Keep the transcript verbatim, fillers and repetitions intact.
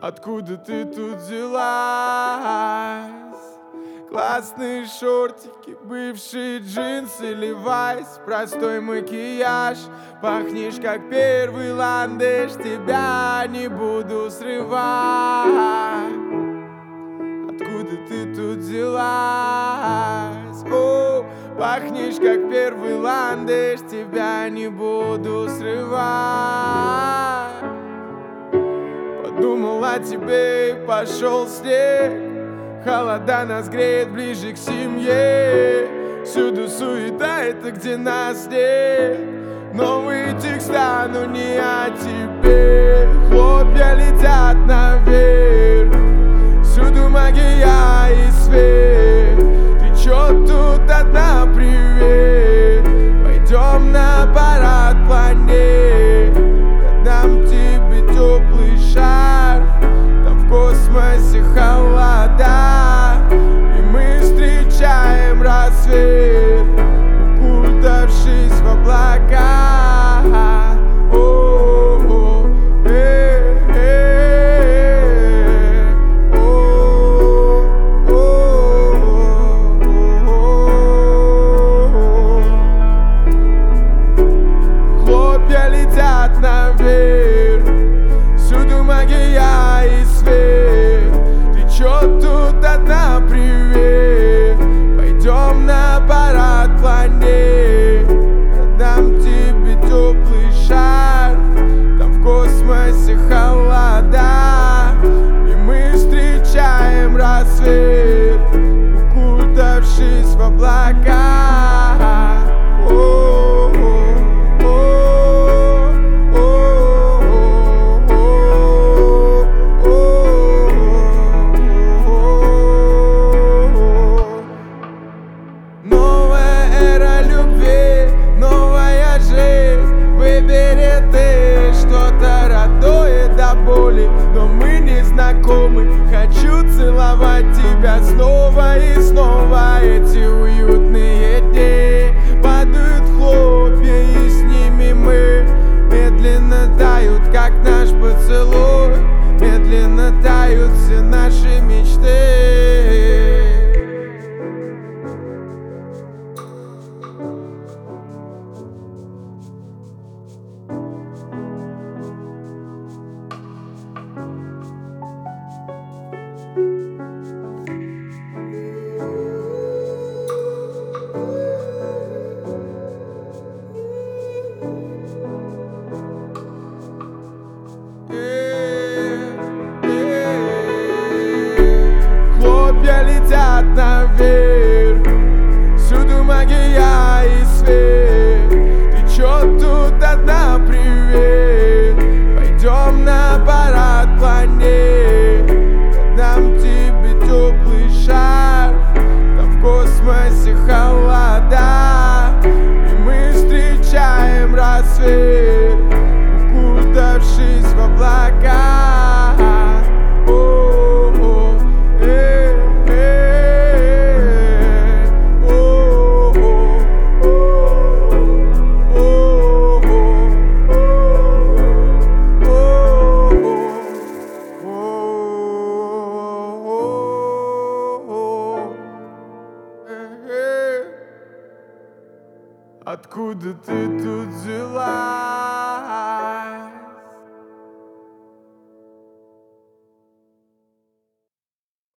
Откуда ты тут взялась? Классные шортики, бывшие джинсы, левайс, простой макияж. Пахнешь как первый ландыш, тебя не буду срывать. Откуда ты тут взялась? О, пахнешь как первый ландыш, тебя не буду срывать. Подумал о тебе и пошел снег. Холода нас греет ближе к семье. Всюду суета, это где нас нет. Новые текста, но не о тебе. Хлопья летят наверх. Всюду магия и свет. Ты чё тут одна, привет? Пойдем на парад планет. Я дам тебе теплый шар. Там в космосе холода, и мы встречаем рассвет, укутавшись в облака. Хлопья летят наверх. Всюду магия и свет. Ты чё тут одна, привет? Пойдем на парад планет. Я дам тебе теплый шар. Там в космосе холода, и мы встречаем рассвет, укутавшись в облака. Но мы не знакомы. Хочу целовать тебя снова и снова. Эти уютные дни падают хлопья, и с ними мы медленно тают, как наш поцелуй. Медленно тают все наши мечты. Хлопья летят наверх. Всюду магия и свет. Ты чё тут одна, привет? Пойдем на парад планет. Я дам тебе теплый шар. Там в космосе холода, и мы встречаем рассвет, укутавшись в облака. Откуда ты тут взялась?